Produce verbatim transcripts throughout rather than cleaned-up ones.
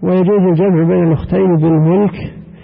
ويجوز الجمع بين الأختين بالملك،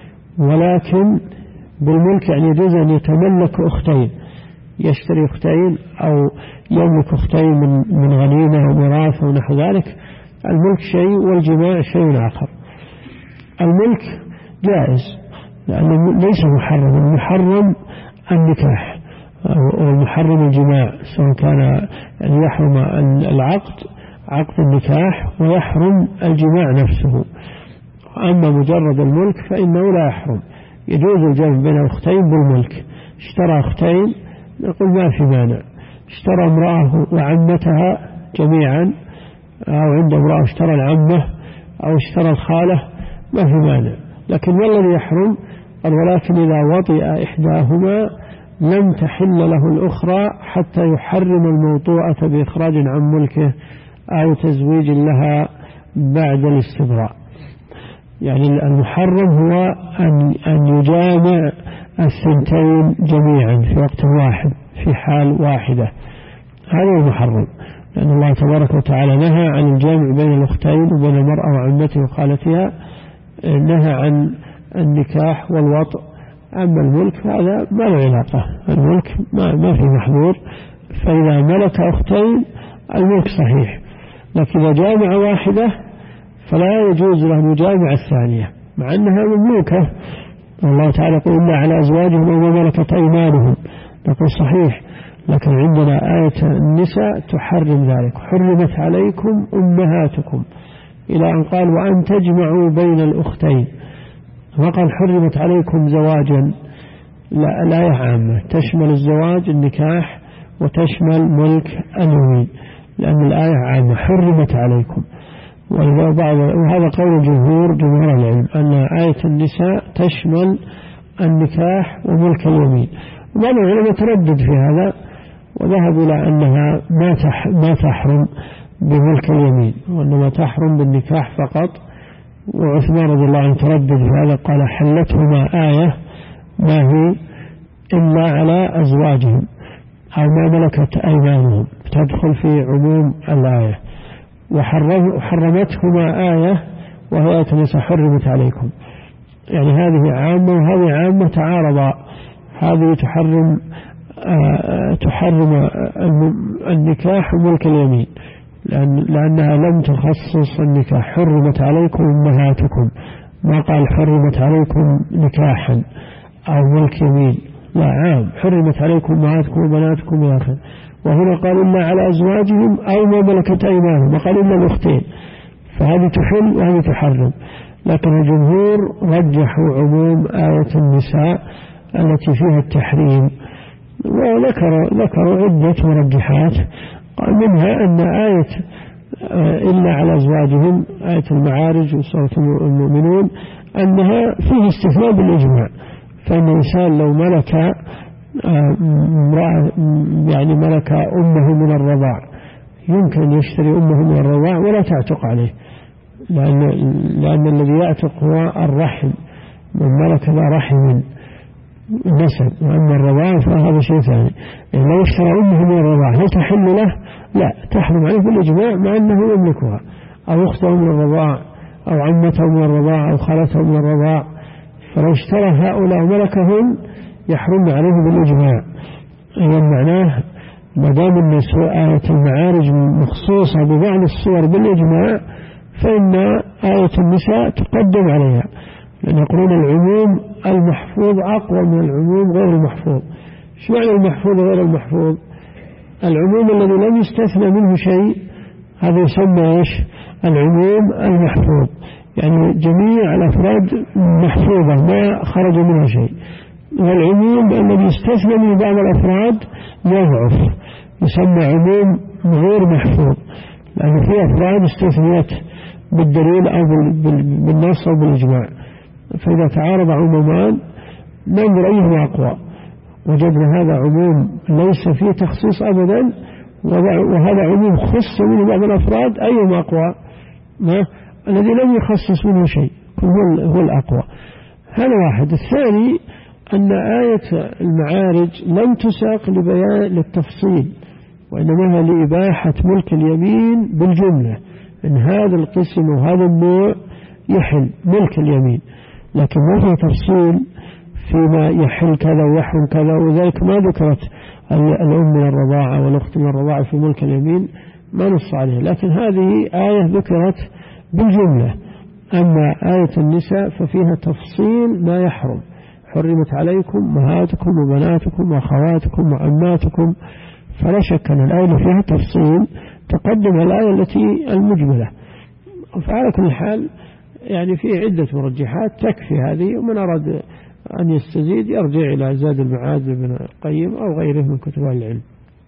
ولكن بالملك يعني يجوز أن يتملك أختين، يشتري أختين أو يملك أختين من من غنيمة أو ميراث أو نحو ذلك. الملك شيء والجماع شيء آخر. الملك جائز لأنه ليس محرم، المحرم النكاح والمحرم الجماع، سواء كان يعني يحرم العقد عقد النكاح ويحرم الجماع نفسه. أما مجرد الملك فإنه لا يحرم، يجوز الجمع بين الأختين بالملك. اشترى أختين نقول ما في مانع، اشترى امرأة وعمتها جميعا، أو عند امرأة اشترى العمة أو اشترى الخالة ما في مانع. لكن ما الذي يحرم؟ قال ولكن إذا وطئ إحداهما لم تحل له الأخرى حتى يحرم الموطوءة بإخراج عن ملكه أو تزويج لها بعد الاستبراء. يعني المحرم هو أن أن يجامع الثنتين جميعا في وقت واحد في حال واحدة، هذا هو المحرم. لأن الله تبارك وتعالى نهى عن الجمع بين الأختين وبين المرأة وعمتها وخالتها، نهى عن النكاح والوطء. أما الملك هذا ما له علاقة، الملك ما, ما في محظور. فإذا ملك أختين الملك صحيح، لكن إذا جامع واحدة فلا يجوز له مجامع الثانية مع أنها مملوكة. الله تعالى يقول إلا على أزواجهم وما ملكت أيمانهم، نقول صحيح، لكن عندنا آية النساء تحرم ذلك. حرمت عليكم أمهاتكم إلى أن قال وأن تجمعوا بين الأختين، وقال حرمت عليكم زواجا. لا، الآية عامة تشمل الزواج النكاح وتشمل ملك اليمين، لأن الآية عامة حرمت عليكم. وهذا قول الجمهور جمهور العلم أن آية النساء تشمل النكاح وملك اليمين. وبعض العلماء تردد في هذا وذهبوا إلى أنها ما تحرم بملك اليمين وإنما تحرم بالنكاح فقط. وعثمان رضي الله عنه تردد في هذا، قال حلتهما آية ما هي إلا على أزواجهم أو ما ملكت أيمانهم، تدخل في عموم الآية. وحرمتهما آية وهي آية النساء حرمت عليكم، يعني هذه عامة وهذه عامة تعارضا. هذه تحرم آه تحرم النكاح وملك اليمين لأن لأنها لم تخصص النكاح. حرمت عليكم أمهاتكم، ما قال حرمت عليكم نكاحا أو ملك يمين، لا، عام حرمت عليكم أمهاتكم وبناتكم إلى آخره. وهنا قال إلا على أزواجهم أو ما ملكت أيمانهم، وقال إلا الأختين، فهذه تحل وهذه تحرم. لكن الجمهور رجحوا عموم آية النساء التي فيها التحريم، وذكروا ذكروا عدة مرجحات. قال منها أن آية إلا على أزواجهم آية المعارج وسورة المؤمنون أنها فيه استثناء بالإجماع. فإن الإنسان لو ملك يعني ملك أمه من الرضاع يمكن أن يشتري أمه من الرضاع ولا تعتق عليه، لأن, لأن الذي يعتق هو الرحم، من ملك ذا رحم نسب، وأما الرضاع فهذا شيء ثاني. يعني لو اشترى أمه من الرضاع هل تحل له؟ لا، تحرم عليه بالإجماع مع أنه يملكها، أو أخته من الرضاع أو عمته من الرضاع أو خالته من الرضاع. فلو اشترى هؤلاء وملكهن يحرم عليه بالإجماع. أي معناه ما دام أن آية المعارج مخصوصة ببعض الصور بالإجماع فإن آية النساء تقدم عليها، لأن يقولون العموم المحفوظ أقوى من العموم غير المحفوظ. شو معنى المحفوظ غير المحفوظ؟ العموم الذي لم يستثنى منه شيء هذا يسمى إيش؟ العموم المحفوظ، يعني جميع الأفراد محفوظة ما خرج منها شيء. والعموم الذي يستثنى من بعض الأفراد يضعف، يسمى عموم غير محفوظ، لأن في أفراد استثنيت بالدليل أو بالنص أو بالإجماع. فإذا تعارض عمومان ننظر أيهما أقوى. وجدنا هذا عموم ليس فيه تخصيص أبدا، وهذا عموم خص منه بعض الأفراد، أيهما أقوى؟ ما الذي لم يخصص منه شيء هو هو الأقوى. هذا واحد. الثاني أن آية المعارج لم تساق لبيان للتفصيل، وإنما لإباحة ملك اليمين بالجملة، إن هذا القسم وهذا النوع يحل ملك اليمين، لكن ما في تفصيل فيما يحل كذا ويحرم كذا، وذلك ما ذكرت الأم من الرضاعة والأخت من الرضاعة في ملك اليمين، ما نص عليه. لكن هذه آية ذكرت بالجملة. أما آية النساء ففيها تفصيل ما يحرم: حرمت عليكم أمهاتكم وبناتكم وأخواتكم وعماتكم. فلا شك أن الآية فيها تفصيل تقدم الآية التي المجملة. فعلى كل حال يعني في عدة مرجحات تكفي هذه، ومن أراد أن يستزيد يرجع إلى زاد المعاد لابن القيم أو غيره من كتب العلم.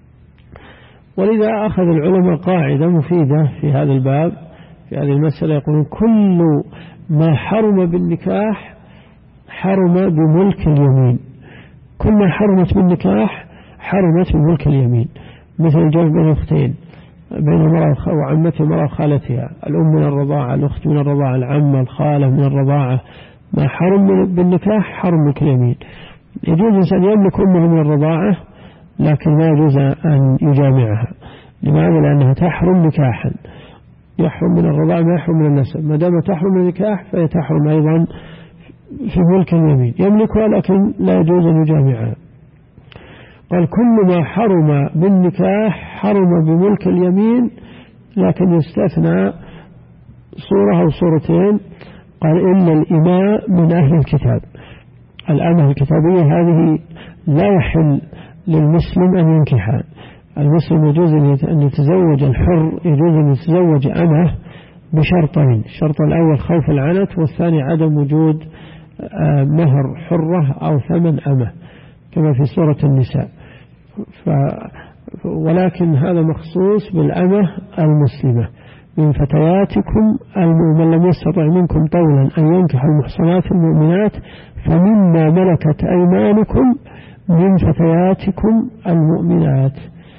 ولذا أخذ العلماء قاعدة مفيدة في هذا الباب في هذه المسألة، يقولون: كل ما حرم بالنكاح حرم بملك اليمين. كل ما حرمت بالنكاح حرمت بملك اليمين، مثل الجمع بين الأختين، بين المرأة وعمتها المرأة وخالتها، الأم من الرضاعة، الأخت من الرضاعة، العمة، الخالة من الرضاعة. ما حرم بالنكاح حرم ملك اليمين. يجوز الإنسان يملك أمه من الرضاعة، لكن لا يجوز أن يجامعها. لماذا؟ لأنها تحرم نكاحا. يحرم من الرضاعة ما يحرم من النسب. ما دام تحرم من النكاح فهي تحرم أيضا في ملك اليمين. يملكها لكن لا يجوز أن يجامعها. قال: كل ما حرم بالنكاح حرم بملك اليمين، لكن يستثنى صورة أو صورتين. قال: إلا الإماء من أهل الكتاب. الأمة الكتابية هذه لا يحل للمسلم أن ينكحها. المسلم يجوز أن يتزوج الحر، يجوز أن يتزوج أمه بشرطين: الشرط الأول خوف العنت، والثاني عدم وجود مهر حرة أو ثمن أمه كما في سورة النساء. ف ولكن هذا مخصوص بالأمة المسلمة. من فتياتكم من لم يستطع منكم طولا أن ينكح المحصنات المؤمنات فمما ملكت أيمانكم من فتياتكم المؤمنات.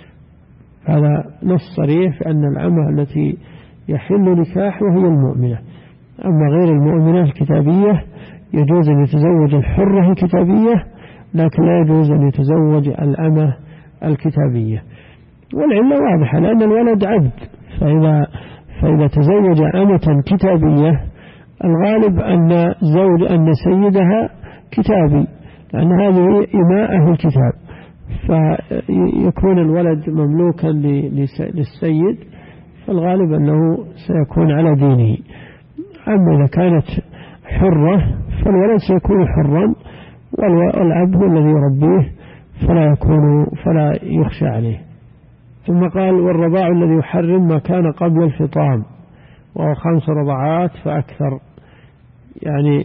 هذا نص صريح في أن الأمة التي يحل نكاحها هي المؤمنة. أما غير المؤمنة الكتابية يجوز أن يتزوج الحرة الكتابية، لكن لا يجوز أن يتزوج الأمة الكتابية. والعلة واضحة، لأن الولد عبد، فإذا, فإذا تزوج أمة كتابية الغالب أن زوج أن سيدها كتابي، لأن هذه إماء أهل الكتاب، فيكون الولد مملوكا للسيد، فالغالب أنه سيكون على دينه. أما إذا كانت حرة فالولد سيكون حرا، والأب هو الذي يربيه، فلا يكون فلا يخشى عليه. ثم قال: والرضاع الذي يحرم ما كان قبل الفطام، وهو خمس رضعات فأكثر. يعني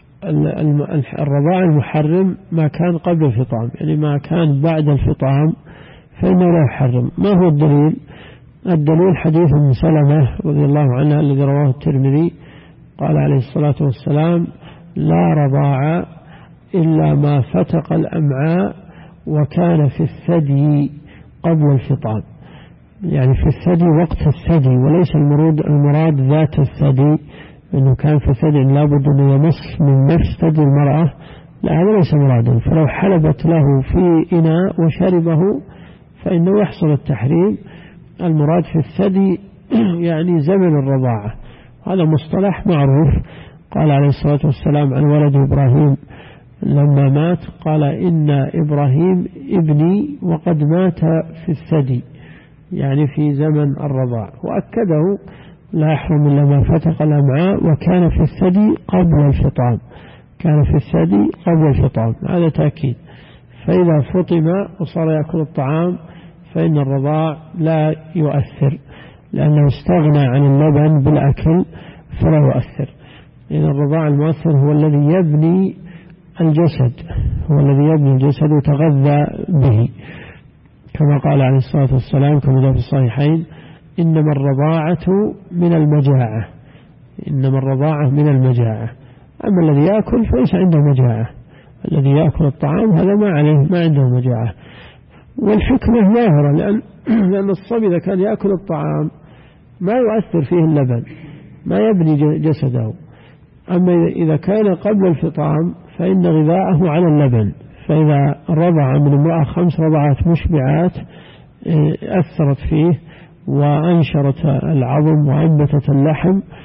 الرضاع المحرم ما كان قبل الفطام، يعني ما كان بعد الفطام فإنه لا يحرم. ما هو الدليل؟ الدليل حديث ام سلمة رضي الله عنها الذي رواه الترمذي، قال عليه الصلاة والسلام: لا رضاع إلا ما فتق الأمعاء وكان في الثدي قبل الفطام. يعني في الثدي وقت الثدي، وليس المراد المراد ذات الثدي، إنه كان في الثدي لابد أن يمص من نفس ثدي المرأة، لا، هذا ليس مرادا. فلو حلبت له في إناء وشربه فإنه يحصل التحريم. المراد في الثدي يعني زمن الرضاعة، هذا مصطلح معروف. قال عليه الصلاة والسلام عن ولد إبراهيم لما مات، قال: إن إبراهيم ابني وقد مات في الثدي، يعني في زمن الرضاع. وأكده: لا يحرم إلا ما فتق الأمعاء وكان في الثدي قبل الفطام. كان في الثدي قبل الفطام، هذا تأكيد. فإذا فطم وصار يأكل الطعام فإن الرضاع لا يؤثر، لأنه استغنى عن اللبن بالأكل فلا يؤثر. لأن الرضاع المؤثر هو الذي يبني الجسد، هو الذي يبني الجسد ويتغذى به، كما قال عليه الصلاة والسلام كما جاء في الصحيحين: إنما الرضاعة من المجاعة. إنما الرضاعة من المجاعة. أما الذي يأكل فليس عنده مجاعة، الذي يأكل الطعام هذا ما عليه ما عنده مجاعة. والحكمة ظاهرة، لأن, لأن الصبي إذا كان يأكل الطعام ما يؤثر فيه اللبن، ما يبني جسده. أما إذا كان قبل الفطام فإن غذاءه على اللبن، فإذا رضع من امرأة خمس رضعات مشبعات أثرت فيه وأنشرت العظم وأنبتت اللحم،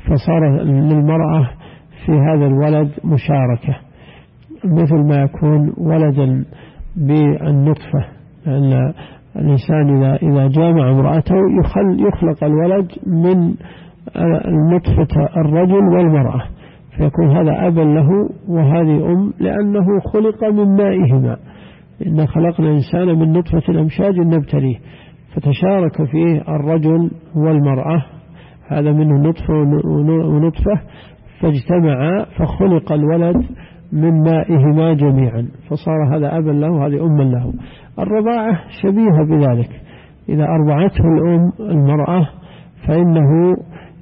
فصار للمرأة في هذا الولد مشاركة، مثل ما يكون ولدا بالنطفة، لأن الإنسان إذا إذا جامع امرأته يخلق الولد من نطفة الرجل والمرأة، فيكون هذا أبا له وهذه أم، لأنه خلق من مائهما. إن خلقنا الإنسان من نطفة أمشاج نبتليه، فتشارك فيه الرجل والمرأة، هذا منه نطفة ونطفة، فاجتمعا فخلق الولد من مائهما جميعا، فصار هذا أبا له وهذه أما له. الرضاعة شبيهة بذلك، إذا أرضعته الأم المرأة فإنه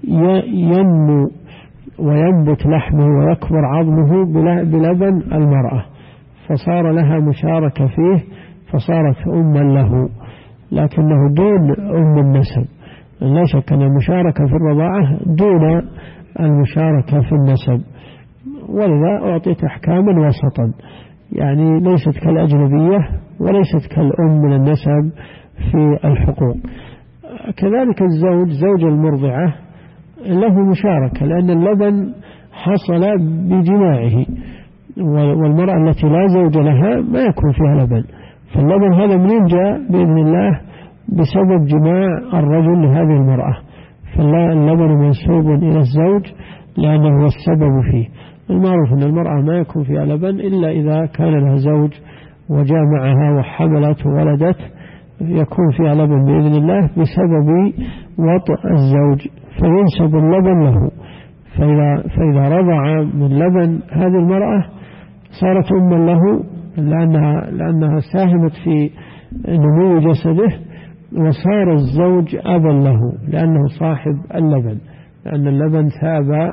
ينمو وينبت لحمه ويكبر عظمه بلبن المرأة، فصار لها مشاركة فيه، فصارت أما له، لكنه دون أم النسب. لا شك أن المشاركة في الرضاعة دون المشاركة في النسب، ولذا أعطيت أحكاما وسطا، يعني ليست كالأجنبية وليست كالأم من النسب في الحقوق. كذلك الزوج، زوج المرضعة له مشاركة، لأن اللبن حصل بجماعه، والمرأة التي لا زوج لها ما يكون فيها لبن، فاللبن هذا منين جاء؟ بإذن الله بسبب جماع الرجل لهذه المرأة، فاللبن منسوب إلى الزوج لأنه هو السبب فيه. المعروف أن المرأة ما يكون فيها لبن إلا إذا كان لها زوج وجامعها وحملت وولدت، يكون فيها لبن بإذن الله بسبب وطء الزوج، فينسب اللبن له. فإذا, فإذا رضع من لبن هذه المرأة صارت أما له، لأنها, لأنها ساهمت في نمو جسده، وصار الزوج أبا له لأنه صاحب اللبن، لأن اللبن ثاب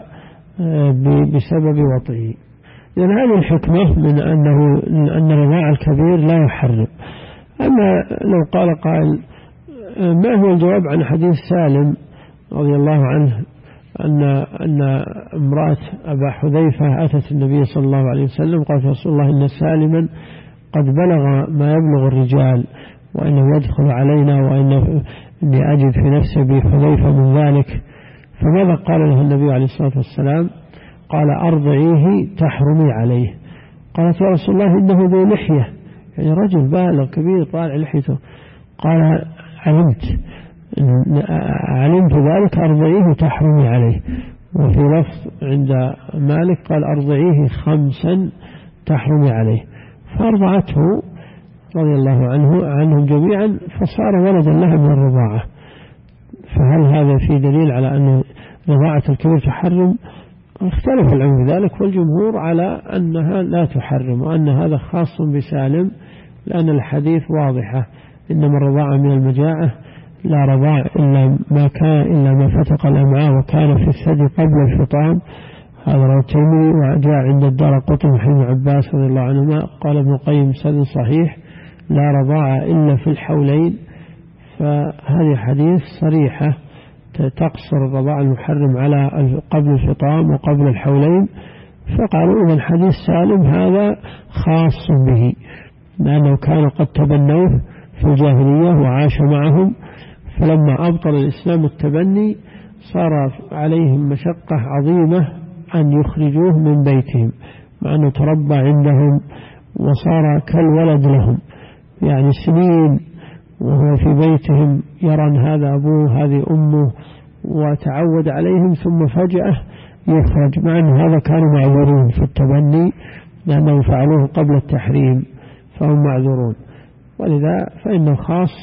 بسبب وطئه. لأن هذه الحكمة من أنه أن رضاع الكبير لا يحرم. أما لو قال قائل ما هو الجواب عن حديث سالم رضي الله عنه أن أن امرأة أبا حذيفة أتت النبي صلى الله عليه وسلم قالت رسول الله إن سالما قد بلغ ما يبلغ الرجال وإنه يدخل علينا وإني أجد في نفسي بحذيفة من ذلك، فماذا قال له النبي عليه الصلاة والسلام؟ قال أرضعيه تحرمي عليه. قالت يا رسول الله إنه ذو لحية، يعني رجل بالغ كبير طالع لحيته. قال علمت علمت ذلك أرضعيه تحرمي عليه. وفي لفظ عند مالك قال أرضعيه خمسا تحرمي عليه، فأرضعته رضي الله عنه عنهم جميعا، فصار ولدا لها من الرضاعة. فهل هذا في دليل على أن رضاعة الكبير تحرم؟ اختلف العلم ذلك، والجمهور على أنها لا تحرم، وأن هذا خاص بسالم، لأن الحديث واضحة إنما الرضاعة من المجاعة، لا رضاع إلا ما كان إلا ما فتق الأمعاء وكان في الثدي قبل الفطام. هذا رواه الترمذي، وجاء عند الدارقطني عن ابن عباس رضي الله عنهما قال ابن القيم سند صحيح لا رضاعة إلا في الحولين. فهذه حديث صريحة تقصر الرضاعة المحرم على قبل الفطام وقبل الحولين. فقالوا إذا الحديث سالم هذا خاص به، لأنه كان قد تبنوه في الجاهلية وعاش معهم، فلما أبطل الإسلام التبني صار عليهم مشقة عظيمة أن يخرجوه من بيتهم، مع أنه تربى عندهم وصار كالولد لهم، يعني سنين وهو في بيتهم يرى أن هذا أبوه هذه أمه وتعود عليهم، ثم فجأة يخرج، مع أن هذا كانوا معذورين في التبني لأنهم فعلوه قبل التحريم فهم معذورون، ولذا فإنه خاص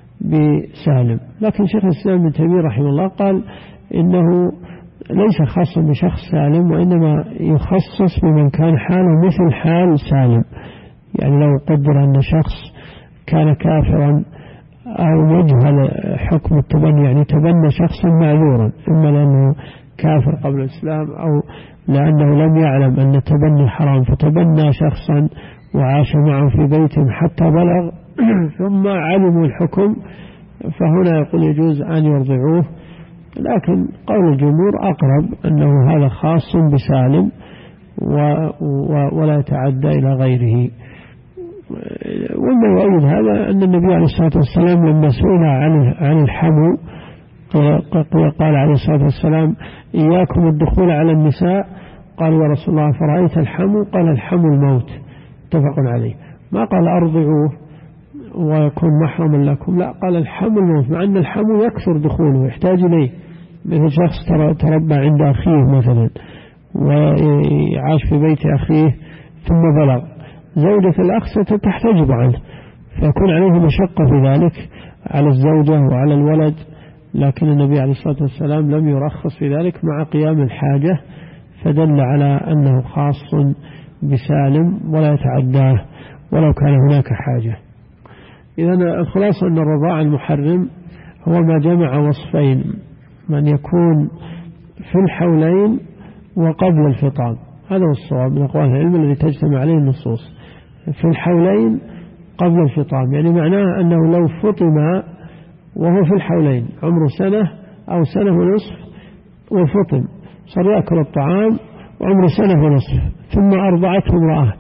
بسالم. لكن شيخ الإسلام ابن تيمية رحمه الله قال إنه ليس خاصا بشخص سالم، وإنما يخصص بمن كان حاله مثل حال سالم. يعني لو قدر أن شخص كان كافرا أو يجهل حكم التبني، يعني تبنى شخصا معذورا، إما لأنه كافر قبل الإسلام أو لأنه لم يعلم أن التبني حرام فتبنى شخصا وعاش معه في بيتهم حتى بلغ ثم علموا الحكم، فهنا يقول يجوز أن يرضعوه. لكن قول الجمهور أقرب أنه هذا خاص بسالم ولا يتعدى إلى غيره. وما يؤيد هذا أن النبي عليه الصلاة والسلام لما سئل عن عن الحمو قال عليه الصلاة والسلام إياكم الدخول على النساء، قال يا رسول الله فرأيت الحمو؟ قال الحمو الموت، متفق عليه. ما قال أرضعوه ويكون محرما لكم، لا، قال الحمو الموت، مع أن الحمو يكثر دخوله يحتاج إليه، مثل شخص تربى عند أخيه مثلا وعاش في بيت أخيه ثم بلغ، زوجة الأخ ستحتجب عنه فيكون عليه مشقة في ذلك على الزوجة وعلى الولد، لكن النبي عليه الصلاة والسلام لم يرخص في ذلك مع قيام الحاجة، فدل على أنه خاص بسالم ولا يتعداه ولو كان هناك حاجة. إذن الخلاصة أن الرضاع المحرم هو ما جمع وصفين، من يكون في الحولين وقبل الفطام، هذا هو الصواب من أقوال العلم الذي تجتمع عليه النصوص، في الحولين قبل الفطام، يعني معناه أنه لو فطم وهو في الحولين عمره سنة أو سنة ونصف وفطم صار يأكل الطعام وعمره سنة ونصف ثم أرضعته امرأة،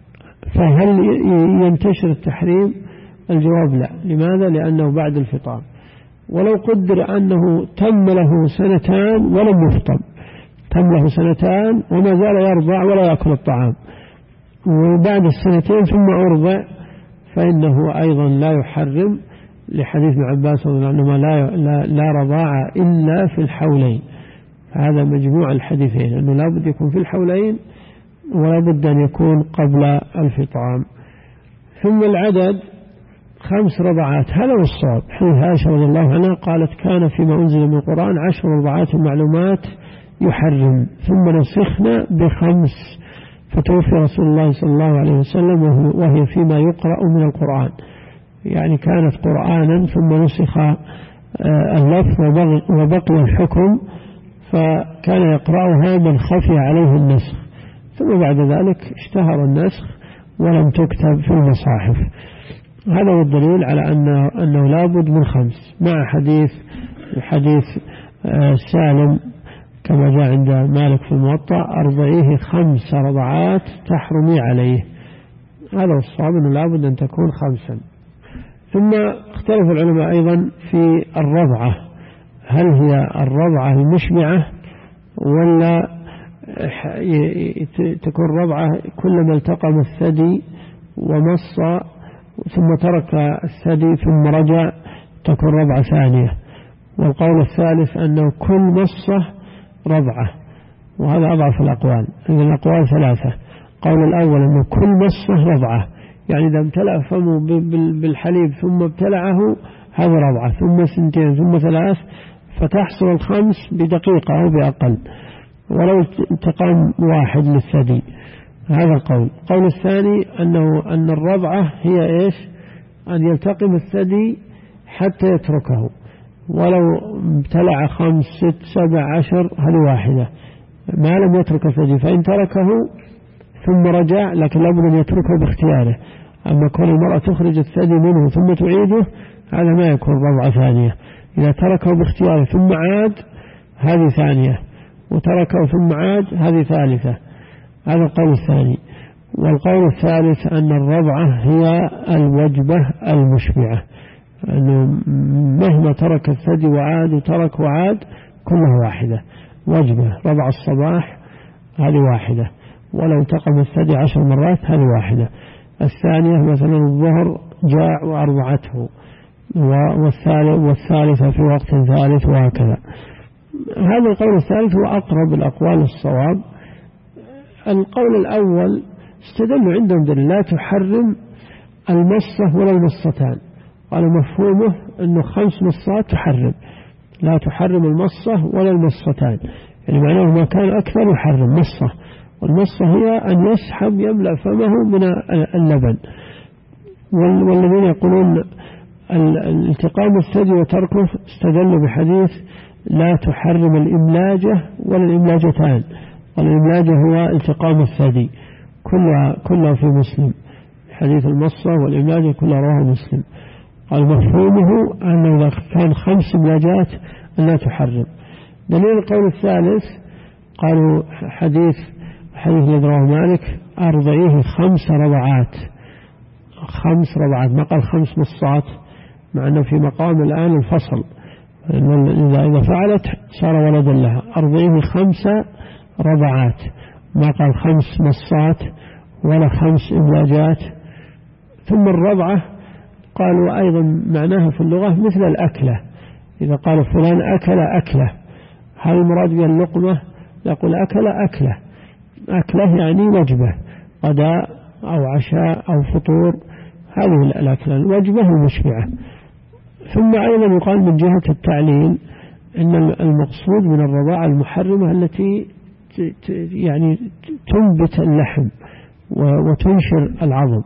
فهل ينتشر التحريم؟ الجواب لا. لماذا؟ لأنه بعد الفطام. ولو قدر أنه تم له سنتان ولم يفطم، تم له سنتان وما زال يرضع ولا يأكل الطعام، وبعد السنتين ثم أرضع، فإنه أيضا لا يحرم، لحديث ابن عباس رضي الله عنهما لا, لا, لا رضاع إلا في الحولين. هذا مجموع الحديثين، أنه لا بد يكون في الحولين ولا بد أن يكون قبل الفطام. ثم العدد خمس رضعات، هذا هو الصواب. حديث عائشة رضي الله عنها قالت كان فيما أنزل من القرآن عشر رضعات معلومات يحرم، ثم نسخنا بخمس، فتوفي رسول الله صلى الله عليه وسلم وهي فيما يقرأ من القرآن، يعني كانت قرآنا ثم نسخ اللفظ وبقي الحكم، فكان يقرأها من خفي عليه النسخ، ثم بعد ذلك اشتهر النسخ ولم تكتب في المصاحف. هذا هو الدليل على أنه, أنه لا بد من خمس، مع حديث حديث سالم كما جاء عند مالك في الموطأ أرضعيه خمس رضعات تحرمي عليه، هذا الصواب أنه لا بد أن تكون خمسا. ثم اختلف العلماء أيضا في الرضعة، هل هي الرضعة المشبعة ولا تكون رضعة كلما التقم الثدي ومص ثم ترك الثدي ثم رجع تكون رضعة ثانية. والقول الثالث أنه كل مصة رضعة، وهذا أضعف الأقوال، إذن الأقوال ثلاثة. قول الأول أنه كل مصة رضعة، يعني إذا امتلأ فمه بالحليب ثم ابتلعه هذا رضعة، ثم سنتين ثم ثلاث، فتحصل الخمس بدقيقة أو بأقل ولو التقام واحد للثدي، هذا القول. القول الثاني أنه أن الرضعة هي إيش؟ أن يلتقم الثدي حتى يتركه، ولو ابتلع خمس ست سبع عشر هذه واحدة، ما لم يترك الثدي، فإن تركه ثم رجع لكن لابد أن يتركه باختياره. أما كون المرأة تخرج الثدي منه ثم تعيده هذا ما يكون رضعة ثانية. إذا تركه باختياره ثم عاد هذه ثانية، وتركه ثم عاد هذه ثالثة، هذا القول الثاني. والقول الثالث أن الرضعة هي الوجبة المشبعة، أنه مهما ترك الثدي وعاد وترك وعاد كلها واحدة، وجبة. رضع الصباح هذه واحدة، ولو تقم الثدي عشر مرات هذه واحدة. الثانية مثلا الظهر جاع وأرضعته، والثالثة في وقت ثالث، وهكذا. هذا القول الثالث هو أقرب الأقوال الصواب. القول الأول استدلوا عندهم دليل لا تحرم المصة ولا المصتان، قال مفهومه أنه خمس مصات تحرم، لا تحرم المصة ولا المصتان، يعني معناه ما كان أكثر يحرم مصة، والمصة هي أن يسحب يملأ فمه من اللبن. والذين يقولون الالتقام الثدي وتركه استدلوا بحديث لا تحرم الإملاجة ولا الإملاجتان، والإملاجة هو التقام الثدي، كلها, كلها في مسلم، حديث المصة والإملاجة كلها رواه مسلم. قال مفهومه أنه إذا كان خمس إملاجات لا تحرم. دليل القول الثالث قالوا حديث حديث الذي رواه مالك أرضعيه خمس رضعات، خمس رضعات، ما قال خمس مصات، مع أنه في مقام الآن الفصل، إذا فعلت صار ولدا لها. أرضعيه خمس رضعات، ما قال خمس مصات ولا خمس إملاجات. ثم الرضعة قالوا أيضا معناها في اللغة مثل الأكلة، إذا قال فلان أكل أكلة، هل المراد بها اللقمة؟ يقول أكل أكلة، أكلة يعني وجبة، غداء أو عشاء أو فطور، هذه الأكلة الوجبة المشبعة. ثم أيضا يقال من جهة التعليل إن المقصود من الرضاعة المحرمة التي يعني تنبت اللحم وتنشر العظم.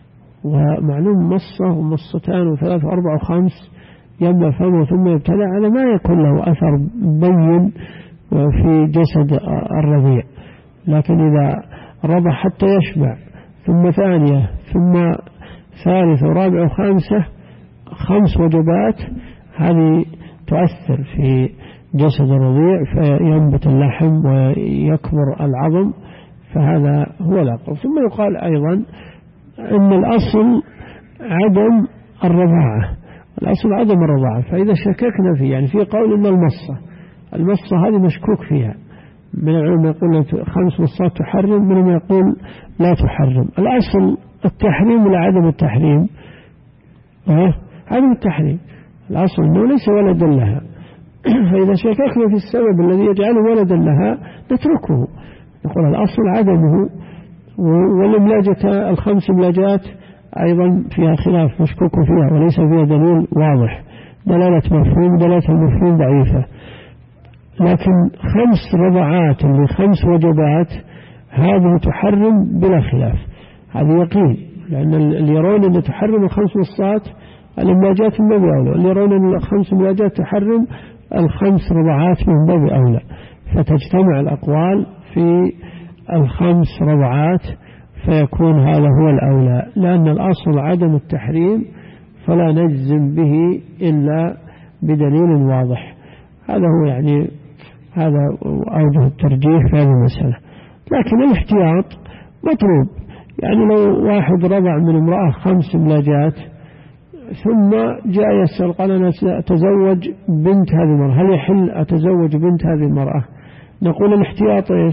ومعلوم مصة ومصتان وثلاث وأربع وخمس يملأ فمه ثم يبتلع، هذا ما يكون له أثر بين في جسد الرضيع. لكن إذا رضع حتى يشبع ثم ثانية ثم ثالثة ورابعة وخامسة، خمس وجبات، هذه تؤثر في جسد الرضيع فينبت اللحم ويكبر العظم، فهذا هو الأقرب. ثم يقال أيضا أن الأصل عدم الرضاعة، الأصل عدم الرضاعة. فإذا شككنا فيه، يعني في قول إن المصة المصة هذه مشكوك فيها، من العلم يقول خمس مصات تحرم، منهم يقول لا تحرم. الأصل التحريم ولا عدم التحريم؟ أه؟ عدم التحريم، الأصل أنه ليس ولدا لها. فإذا شككنا في السبب الذي يجعله ولدا لها نتركه، نقول الأصل عدمه. والإملاجة الخمس إملاجات أيضا فيها خلاف، مشكوك فيها وليس فيها دليل واضح، دلالة مفهوم دلالة المفهوم ضعيفة. لكن خمس رضعات لخمس وجبات هذه تحرم بلا خلاف، هذه يقين، لأن اللي يرون أن تحرم الخمس مصات الإملاجات من باب أولى، اللي يرون أن الخمس إملاجات تحرم الخمس رضعات من باب أولى، فتجتمع الأقوال في الخمس رضعات فيكون هذا هو الأولى، لأن الأصل عدم التحريم فلا نجزم به إلا بدليل واضح. هذا هو يعني هذا أوجه الترجيح في هذه المسألة. لكن الاحتياط مطلوب، يعني لو واحد رضع من امرأة خمس إملاجات ثم جاء يسأل قال أنا أتزوج بنت هذه المرأة، هل يحل أتزوج بنت هذه المرأة؟ نقول الاحتياط إيش؟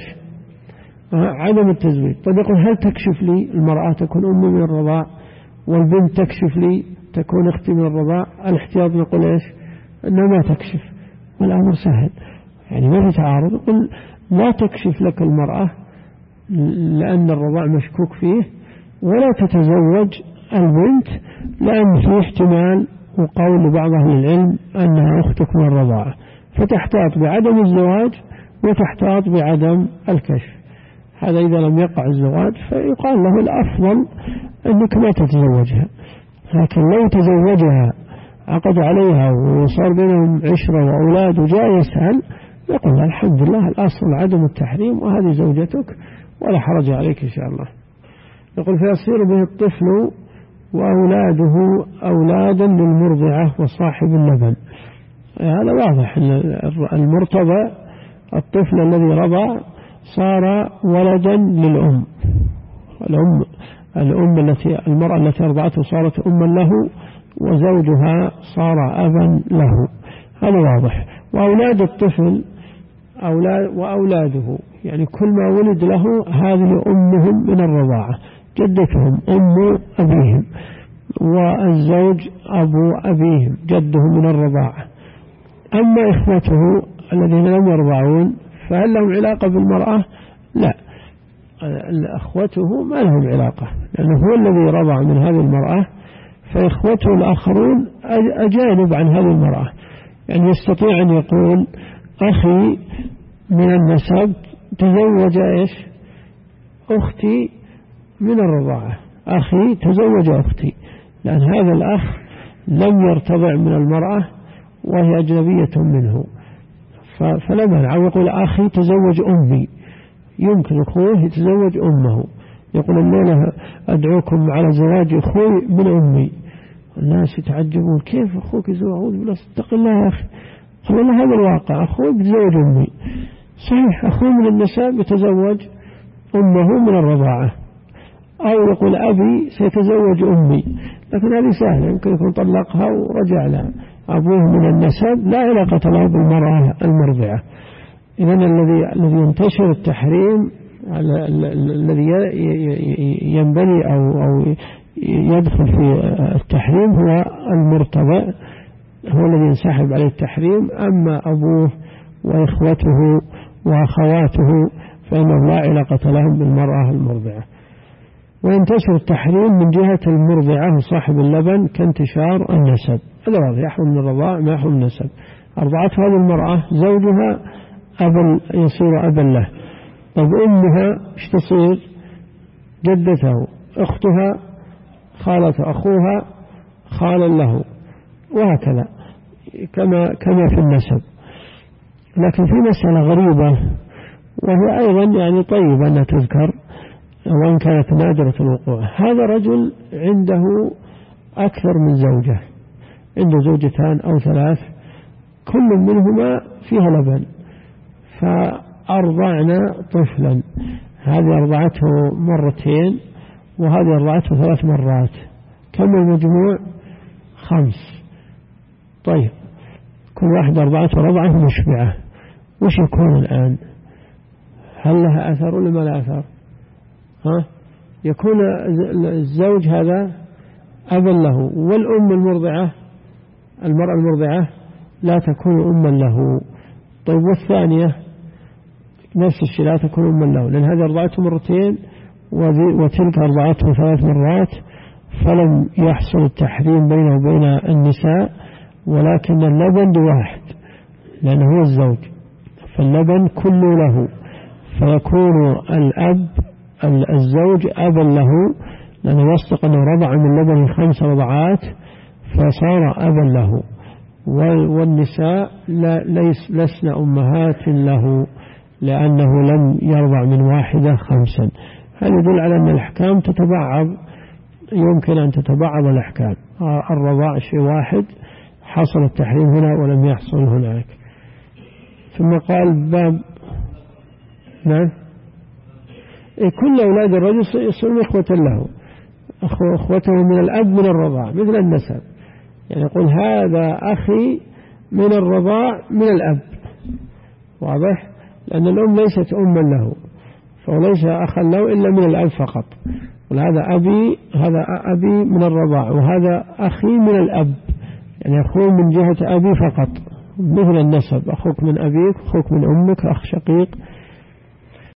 عدم التزويج. طيب يقول هل تكشف لي المرأة تكون أمي من الرضاع والبنت تكشف لي تكون أختي من الرضاع؟ الاحتياط نقول إيش؟ أنها ما تكشف، والأمر سهل، يعني ما في تعارض. يقول لا تكشف لك المرأة لأن الرضاع مشكوك فيه، ولا تتزوج البنت لأن فيه احتمال وقول بعض أهل العلم أنها أختك من الرضاعة، فتحتاط بعدم الزواج وتحتاط بعدم الكشف. هذا إذا لم يقع الزواج فيقال له الأفضل أنك ما تتزوجها. لكن لو تزوجها عقد عليها وصار بينهم عشرة وأولاد وجاء يسأل، يقول الحمد لله الأصل عدم التحريم وهذه زوجتك ولا حرج عليك إن شاء الله. يقول فيصير به الطفل وأولاده أولادا للمرضعة وصاحب اللبن. هذا واضح، المرتضى الطفل الذي رضع صار ولدا للأم، الأم الأم التي المرأة التي رضعته صارت أما له وزوجها صار أبا له، هذا واضح. وأولاد الطفل أولاد وأولاده يعني كل ما ولد له هذه أمهم من الرضاعة، جدتهم أم أبيهم، والزوج أبو أبيهم جده من الرضاعة. أما إخوته الذين لم يرضعون فهل لهم علاقة بالمرأة؟ لا، أخوته ما لهم علاقة، لأنه هو الذي رضع من هذه المرأة، فإخوته الآخرون أجانب عن هذه المرأة. يعني يستطيع أن يقول أخي من النسب تزوج إيش أختي من الرضاعة، أخي تزوج أختي، لأن هذا الأخ لم يرتضع من المرأة وهي أجنبية منه، فلا مانع. أو يقول أخي تزوج أمي، يمكن أخوه يتزوج أمه، يقول الليلة أدعوكم على زواج أخوي من أمي. الناس يتعجبون كيف أخوك يزوج؟ بلا اتق الله يا أخي، قال الله هذا الواقع، أخوي يتزوج أمي. صحيح أخوه من النسب يتزوج أمه من الرضاعة. أو يقول أبي سيتزوج أمي، لكن هذه سهلة، يمكن يكون طلقها ورجع لها. أبوه من النسب لا علاقة له بالمرأة المرضعة. إذن الذي الذي ينتشر التحريم الذي ينبني أو أو يدخل في التحريم هو المرتضع، هو الذي ينسحب عليه التحريم. أما أبوه وإخوته وأخواته فإنه لا علاقة لهم بالمرأة المرضعة. وينتشر التحريم من جهة المرضعة وصاحب اللبن كانتشار النسب، هذا واضح، يحرم من الرضاع ما يحرم النسب. أرضعته هذه المرأة زوجها أبا يصير أبا له. طب أمها ايش تصير؟ جدته، أختها، خالة أخوها، خالا له، وهكذا كما كما في النسب. لكن في مسألة غريبة وهي أيضا يعني طيب أنها تذكر وإن كانت نادرة الوقوع. هذا رجل عنده أكثر من زوجة، عنده زوجتان أو ثلاث، كل منهما فيها لبن، فأرضعنا طفلا، هذه أرضعته مرتين وهذه أرضعته ثلاث مرات، كم المجموع؟ خمس. طيب كل واحد أرضعته رضعة مشبعة، وش يكون الآن؟ هل لها أثر ولا ما لها أثر؟ ها؟ يكون الزوج هذا أبا له، والأم المرضعة المرأة المرضعة لا تكون أما له. طيب والثانية نفس الشيء لا تكون أما له، لأن هذه أرضعته مرتين وتلك أرضعته ثلاث مرات، فلم يحصل التحريم بينه وبين النساء، ولكن اللبن لواحد لأنه هو الزوج، فاللبن كله له، فيكون الأب الزوج أبا له، لأنه يصدق أنه رضع من لبن خمس رضعات فصار أبا له. والنساء ليس لسن أمهات له لأنه لم يرضع من واحدة خمسا. هذا يدل على أن الأحكام تتبعض، يمكن أن تتبعض الأحكام. الرضاع شيء واحد، حصل التحريم هنا ولم يحصل هناك. ثم قال باب نعم كل أولاد الرجل يصيرون إخوة له، أخوته من الأب من الرضاع مثل النسب، يعني يقول هذا أخي من الرضاع من الأب، واضح؟ لأن الأم ليست أما له، فليس أخا له إلا من الأب فقط. وهذا أبي هذا أبي من الرضاع، وهذا أخي من الأب، يعني أخوه من جهة أبي فقط، مثل النسب، أخوك من أبيك، أخوك من أمك، أخ شقيق